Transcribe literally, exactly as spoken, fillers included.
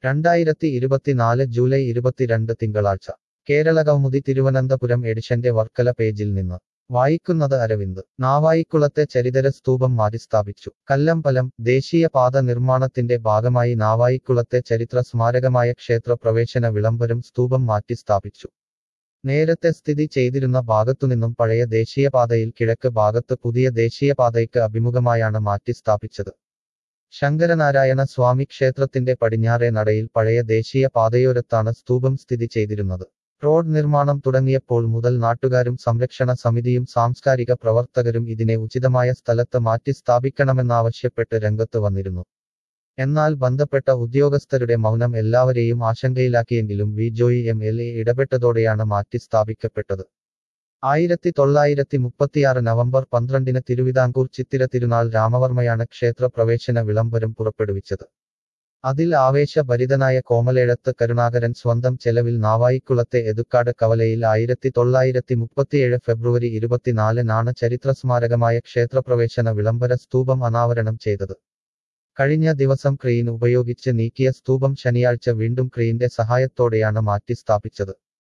രണ്ടായിരത്തി ഇരുപത്തിനാല് ജൂലൈ ഇരുപത്തിരണ്ട് തിങ്കളാഴ്ച കേരളകൗമുദി തിരുവനന്തപുരം എഡിഷന്റെ വർക്കല പേജിൽ നിന്ന് വായിക്കുന്നത് അരവിന്ദ്. നാവായിക്കുളത്തെ ചരിതര സ്തൂപം മാറ്റിസ്ഥാപിച്ചു. കല്ലമ്പലം. ദേശീയപാത നിർമ്മാണത്തിന്റെ ഭാഗമായി നാവായിക്കുളത്തെ ചരിത്ര സ്മാരകമായ ക്ഷേത്ര പ്രവേശന വിളംബരം സ്തൂപം മാറ്റി സ്ഥാപിച്ചു. നേരത്തെ സ്ഥിതി ചെയ്തിരുന്ന ഭാഗത്തുനിന്നും പഴയ ദേശീയപാതയിൽ കിഴക്ക് ഭാഗത്ത് പുതിയ ദേശീയപാതയ്ക്ക് അഭിമുഖമായാണ് മാറ്റി സ്ഥാപിച്ചത്. ശങ്കരനാരായണ സ്വാമി ക്ഷേത്രത്തിന്റെ പടിഞ്ഞാറേ നടയിൽ പഴയ ദേശീയ പാതയോരത്താണ് സ്തൂപം സ്ഥിതി ചെയ്തിരുന്നത്. റോഡ് നിർമ്മാണം തുടങ്ങിയപ്പോൾ മുതൽ നാട്ടുകാരും സംരക്ഷണ സമിതിയും സാംസ്കാരിക പ്രവർത്തകരും ഇതിനെ ഉചിതമായ സ്ഥലത്ത് മാറ്റി സ്ഥാപിക്കണമെന്നാവശ്യപ്പെട്ട് രംഗത്ത് വന്നിരുന്നു. എന്നാൽ ബന്ധപ്പെട്ട ഉദ്യോഗസ്ഥരുടെ മൗനം എല്ലാവരെയും ആശങ്കയിലാക്കിയെങ്കിലും V Joy M L A ഇടപെട്ടതോടെയാണ് മാറ്റി സ്ഥാപിക്കപ്പെട്ടത്. ആയിരത്തി തൊള്ളായിരത്തി മുപ്പത്തിയാറ് നവംബർ പന്ത്രണ്ടിന് തിരുവിതാംകൂർ ചിത്തിര തിരുനാൾ രാമവർമ്മയാണ് ക്ഷേത്ര പ്രവേശന വിളംബരം പുറപ്പെടുവിച്ചത്. അതിൽ ആവേശഭരിതനായ കോമലേഴത്ത് കരുണാകരൻ സ്വന്തം ചെലവിൽ നാവായിക്കുളത്തെ എതുക്കാട് കവലയിൽ ആയിരത്തി തൊള്ളായിരത്തി മുപ്പത്തിയേഴ് ഫെബ്രുവരി ഇരുപത്തിനാലിനാണ് ചരിത്രസ്മാരകമായ ക്ഷേത്രപ്രവേശന വിളംബര സ്തൂപം അനാവരണം ചെയ്തത്. കഴിഞ്ഞ ദിവസം ക്രെയിൻ ഉപയോഗിച്ച് നീക്കിയ സ്തൂപം ശനിയാഴ്ച വീണ്ടും ക്രെയിന്റെ സഹായത്തോടെയാണ് മാറ്റി സ്ഥാപിച്ചത്.